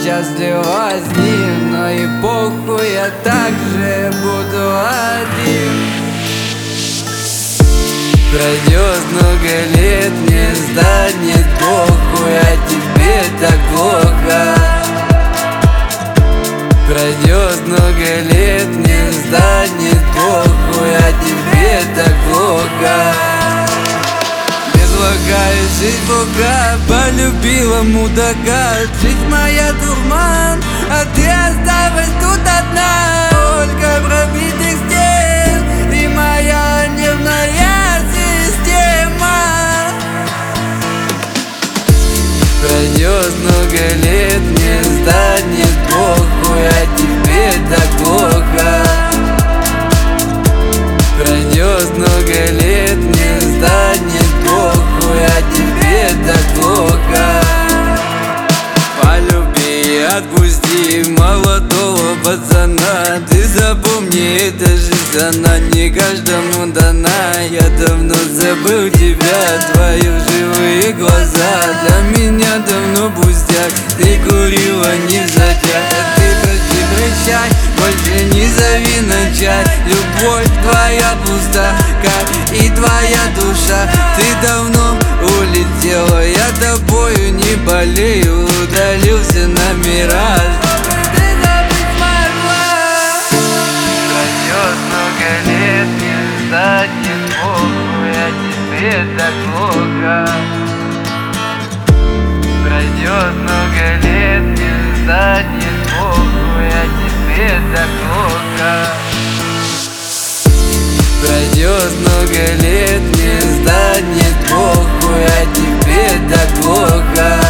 счастлива с ним, но и похуй, я также буду один. Пройдет много лет, мне станет похуй, а тебе так плохо. Пройдет много лет, мне станет похуй, а тебе так плохо. Безлагая жизнь Бога, полюбила мудака. Жизнь моя дурман, а ты осталась тут одна. Только пробитых стен и моя нервная система. Пройдет много лет, мне станет похуй, а тебе так плохо. Пройдет много лет, мне станет похуй, а тебе так плохо. Полюби и отпусти молодого пацана. Ты запомни, эта жизнь, она не каждому дана. Я давно забыл тебя, твои живые глаза для меня давно пустяк. Ты курила не затяг, ты прости, прощай, больше не зови на чай. Любовь твоя пуста, как и твоя душа. Ты давно улетела, я тобою не болею. Удалился на мираж. Ты забыть смогла. Пройдет много лет, не станет похуй, а тебе так плохо. Пройдет много лет, не станет похуй, а тебе так плохо. Пройдет много лет, не станет похуй, а тебе так плохо.